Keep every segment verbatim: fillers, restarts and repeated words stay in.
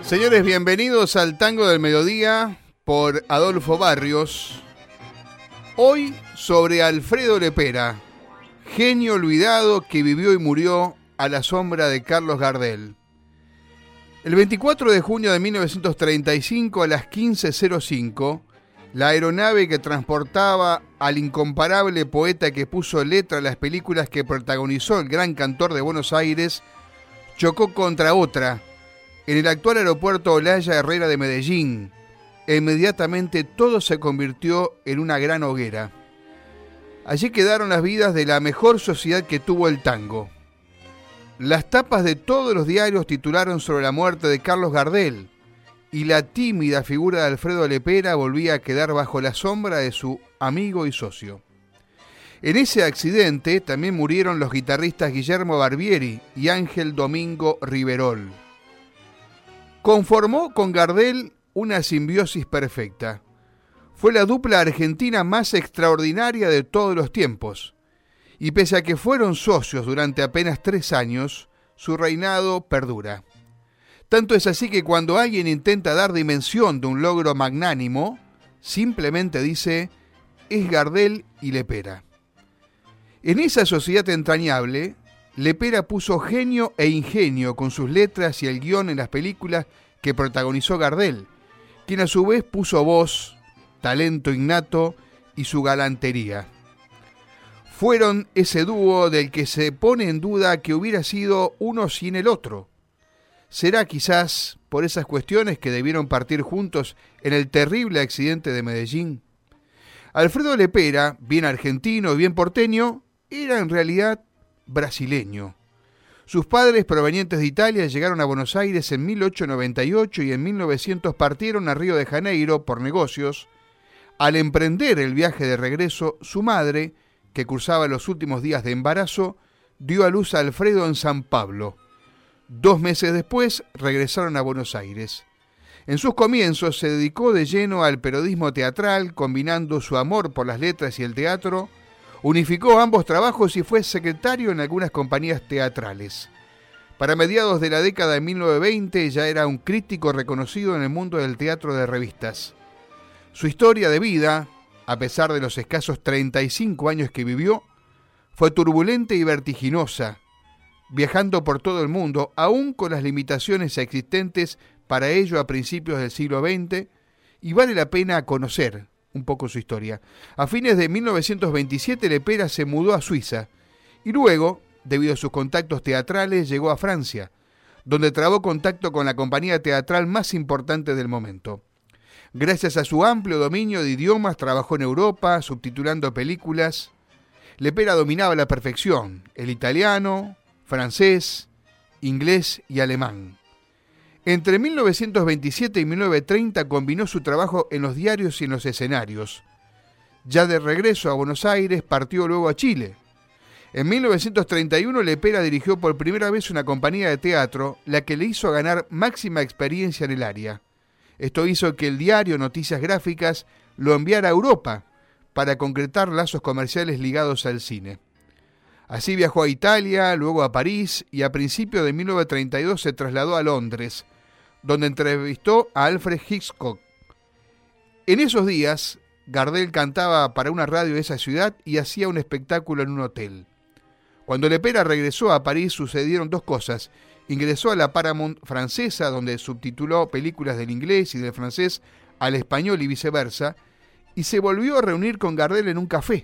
Señores, bienvenidos al Tango del Mediodía por Adolfo Barrios. Hoy sobre Alfredo Lepera, genio olvidado que vivió y murió a la sombra de Carlos Gardel. El veinticuatro de junio de mil novecientos treinta y cinco a las quince cero cinco, la aeronave que transportaba al incomparable poeta que puso letra a las películas que protagonizó el gran cantor de Buenos Aires chocó contra otra en el actual aeropuerto Olaya Herrera de Medellín. E inmediatamente todo se convirtió en una gran hoguera. Allí quedaron las vidas de la mejor sociedad que tuvo el tango. Las tapas de todos los diarios titularon sobre la muerte de Carlos Gardel, y la tímida figura de Alfredo Lepera volvía a quedar bajo la sombra de su amigo y socio. En ese accidente también murieron los guitarristas Guillermo Barbieri y Ángel Domingo Riverol. Conformó con Gardel una simbiosis perfecta. Fue la dupla argentina más extraordinaria de todos los tiempos, y pese a que fueron socios durante apenas tres años, su reinado perdura. Tanto es así que cuando alguien intenta dar dimensión de un logro magnánimo, simplemente dice, es Gardel y Lepera. En esa sociedad entrañable, Lepera puso genio e ingenio con sus letras y el guión en las películas que protagonizó Gardel, quien a su vez puso voz, talento innato y su galantería. Fueron ese dúo del que se pone en duda que hubiera sido uno sin el otro. ¿Será quizás por esas cuestiones que debieron partir juntos en el terrible accidente de Medellín? Alfredo Lepera, bien argentino y bien porteño, era en realidad brasileño. Sus padres, provenientes de Italia, llegaron a Buenos Aires en mil ochocientos noventa y ocho y en mil novecientos partieron a Río de Janeiro por negocios. Al emprender el viaje de regreso, su madre, que cursaba los últimos días de embarazo, dio a luz a Alfredo en San Pablo. Dos meses después regresaron a Buenos Aires. En sus comienzos se dedicó de lleno al periodismo teatral, combinando su amor por las letras y el teatro. Unificó ambos trabajos y fue secretario en algunas compañías teatrales. Para mediados de la década de mil novecientos veinte ya era un crítico reconocido en el mundo del teatro de revistas. Su historia de vida, a pesar de los escasos treinta y cinco años que vivió, fue turbulenta y vertiginosa, viajando por todo el mundo, aún con las limitaciones existentes para ello a principios del siglo veinte, y vale la pena conocer un poco su historia. A fines de mil novecientos veintisiete, Lepera se mudó a Suiza, y luego, debido a sus contactos teatrales, llegó a Francia, donde trabó contacto con la compañía teatral más importante del momento. Gracias a su amplio dominio de idiomas, trabajó en Europa, subtitulando películas. Lepera dominaba a la perfección el italiano, francés, inglés y alemán. Entre mil novecientos veintisiete y mil novecientos treinta combinó su trabajo en los diarios y en los escenarios. Ya de regreso a Buenos Aires, partió luego a Chile. En mil novecientos treinta y uno, Lepera dirigió por primera vez una compañía de teatro, la que le hizo ganar máxima experiencia en el área. Esto hizo que el diario Noticias Gráficas lo enviara a Europa para concretar lazos comerciales ligados al cine. Así viajó a Italia, luego a París y a principios de mil novecientos treinta y dos se trasladó a Londres, donde entrevistó a Alfred Hitchcock. En esos días, Gardel cantaba para una radio de esa ciudad y hacía un espectáculo en un hotel. Cuando Lepera regresó a París sucedieron dos cosas. Ingresó a la Paramount francesa, donde subtituló películas del inglés y del francés al español y viceversa, y se volvió a reunir con Gardel en un café.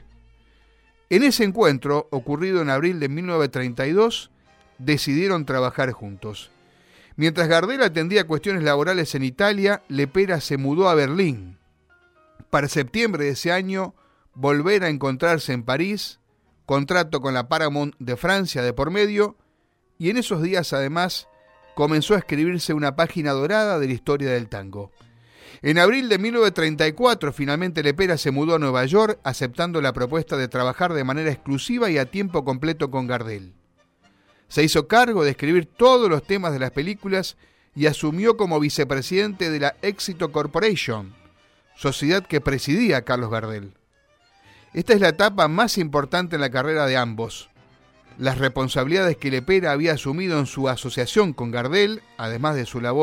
En ese encuentro, ocurrido en abril de mil novecientos treinta y dos, decidieron trabajar juntos. Mientras Gardel atendía cuestiones laborales en Italia, Lepera se mudó a Berlín. Para septiembre de ese año, volver a encontrarse en París, contrato con la Paramount de Francia de por medio, y en esos días además comenzó a escribirse una página dorada de la historia del tango. En abril de mil novecientos treinta y cuatro, finalmente Lepera se mudó a Nueva York, aceptando la propuesta de trabajar de manera exclusiva y a tiempo completo con Gardel. Se hizo cargo de escribir todos los temas de las películas y asumió como vicepresidente de la Éxito Corporation, sociedad que presidía Carlos Gardel. Esta es la etapa más importante en la carrera de ambos. Las responsabilidades que Lepera había asumido en su asociación con Gardel, además de su labor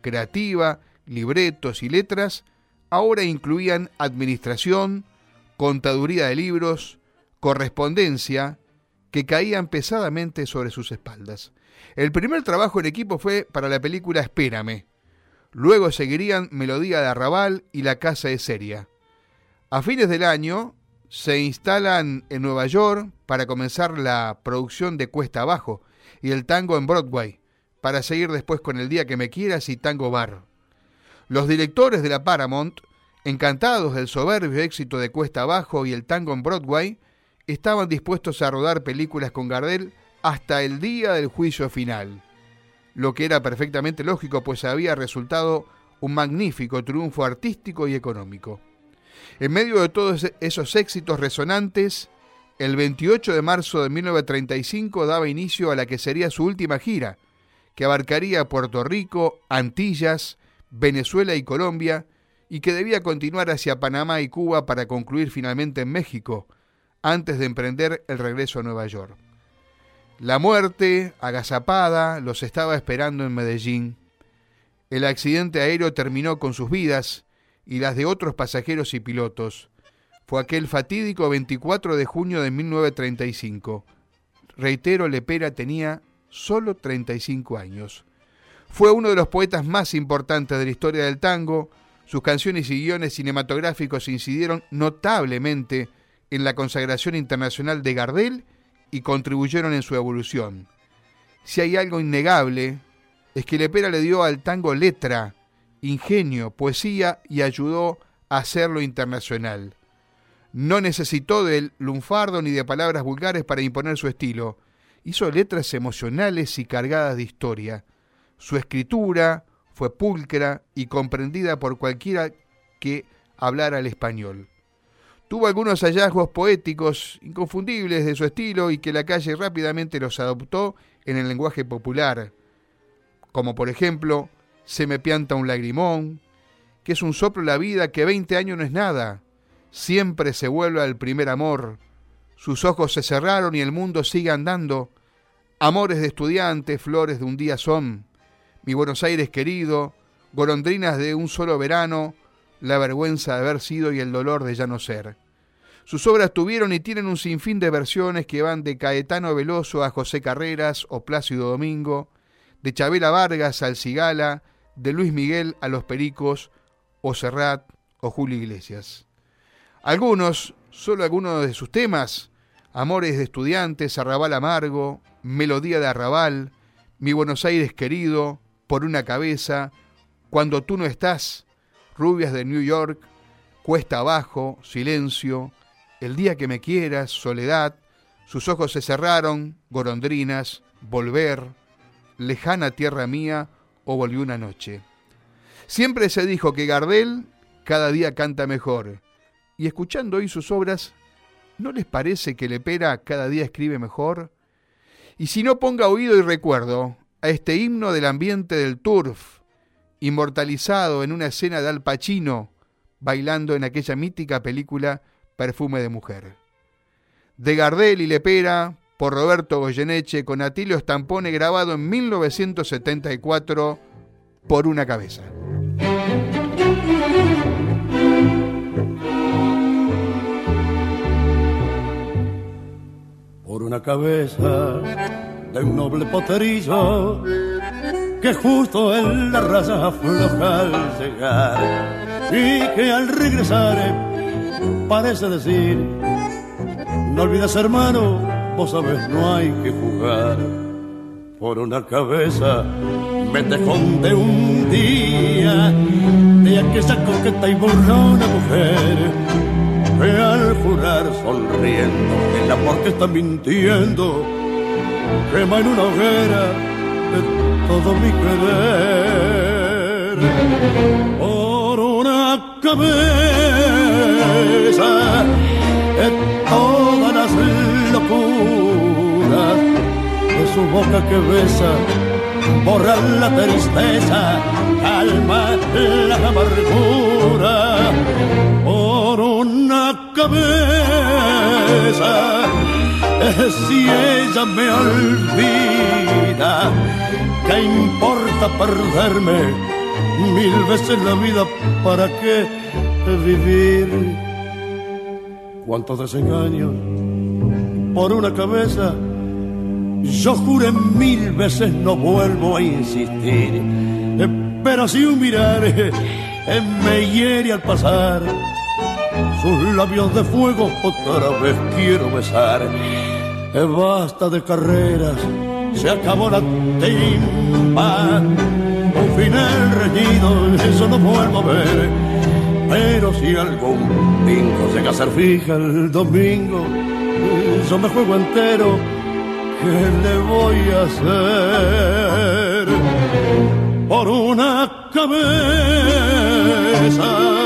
creativa, libretos y letras, ahora incluían administración, contaduría de libros, correspondencia, que caían pesadamente sobre sus espaldas. El primer trabajo en equipo fue para la película Espérame. Luego seguirían Melodía de Arrabal y La Casa de Seria. A fines del año se instalan en Nueva York para comenzar la producción de Cuesta Abajo y el tango en Broadway, para seguir después con El Día que me quieras y Tango Bar. Los directores de la Paramount, encantados del soberbio éxito de Cuesta Abajo y el tango en Broadway, estaban dispuestos a rodar películas con Gardel hasta el día del juicio final, lo que era perfectamente lógico, pues había resultado un magnífico triunfo artístico y económico. En medio de todos esos éxitos resonantes, el veintiocho de marzo de mil novecientos treinta y cinco daba inicio a la que sería su última gira, que abarcaría Puerto Rico, Antillas, Venezuela y Colombia, y que debía continuar hacia Panamá y Cuba para concluir finalmente en México, antes de emprender el regreso a Nueva York. La muerte, agazapada, los estaba esperando en Medellín. El accidente aéreo terminó con sus vidas y las de otros pasajeros y pilotos. Fue aquel fatídico veinticuatro de junio de mil novecientos treinta y cinco. Reitero, Lepera tenía solo treinta y cinco años. Fue uno de los poetas más importantes de la historia del tango. Sus canciones y guiones cinematográficos incidieron notablemente en la consagración internacional de Gardel y contribuyeron en su evolución. Si hay algo innegable, es que Lepera le dio al tango letra, ingenio, poesía y ayudó a hacerlo internacional. No necesitó del lunfardo ni de palabras vulgares para imponer su estilo. Hizo letras emocionales y cargadas de historia. Su escritura fue pulcra y comprendida por cualquiera que hablara el español. Tuvo algunos hallazgos poéticos inconfundibles de su estilo y que la calle rápidamente los adoptó en el lenguaje popular, como por ejemplo, Se me pianta un lagrimón, que es un soplo la vida, que veinte años no es nada, siempre se vuelve al primer amor, sus ojos se cerraron y el mundo sigue andando, amores de estudiante, flores de un día son, mi Buenos Aires querido, golondrinas de un solo verano, la vergüenza de haber sido y el dolor de ya no ser. Sus obras tuvieron y tienen un sinfín de versiones que van de Caetano Veloso a José Carreras o Plácido Domingo, de Chabela Vargas al Cigala, de Luis Miguel a Los Pericos, o Serrat o Julio Iglesias. Algunos, solo algunos de sus temas, Amores de Estudiantes, Arrabal Amargo, Melodía de Arrabal, Mi Buenos Aires Querido, Por una Cabeza, Cuando tú no estás, Rubias de New York, Cuesta Abajo, Silencio, El día que me quieras, Soledad, Sus ojos se cerraron, Golondrinas, Volver, Lejana tierra mía o Volvió una noche. Siempre se dijo que Gardel cada día canta mejor, y escuchando hoy sus obras, ¿no les parece que Lepera cada día escribe mejor? Y si no, ponga oído y recuerdo a este himno del ambiente del turf, inmortalizado en una escena de Al Pacino, bailando en aquella mítica película Perfume de mujer. De Gardel y Lepera, por Roberto Goyeneche, con Atilio Stampone, grabado en mil novecientos setenta y cuatro, Por una Cabeza. Por una cabeza de un noble poterillo que justo en la raza afloja al llegar y que al regresar parece decir: no olvides, hermano, vos sabés, no hay que jugar. Por una cabeza me dejó de un día de aquella coqueta y burlona mujer que al jurar sonriendo el amor que está mintiendo quema en una hoguera de todo mi querer. Por una cabeza de todas las locuras de su boca que besa, borra la tristeza, calma la amargura. Por una cabeza, si ella me olvida, ¿qué importa perderme mil veces la vida, ¿para qué vivir? Cuántos desengaños por una cabeza. Yo juré mil veces no vuelvo a insistir, pero si un mirar me hiere al pasar, sus labios de fuego otra vez quiero besar. Basta de carreras, se acabó la timba, un final reñido, eso no vuelvo a ver. Pero si algún bingo llega a ser fija el domingo, yo me juego entero, ¿qué le voy a hacer? Por una cabeza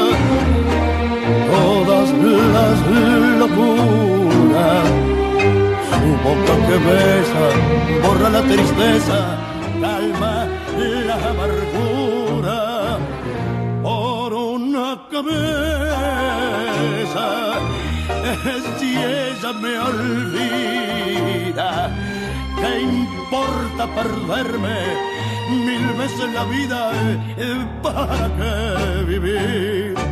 todas las locuras, su boca que besa borra la tristeza, calma la amargura. Por una cabeza, si ella me olvida, ¿qué importa perderme mil veces la vida? ¿Para qué vivir?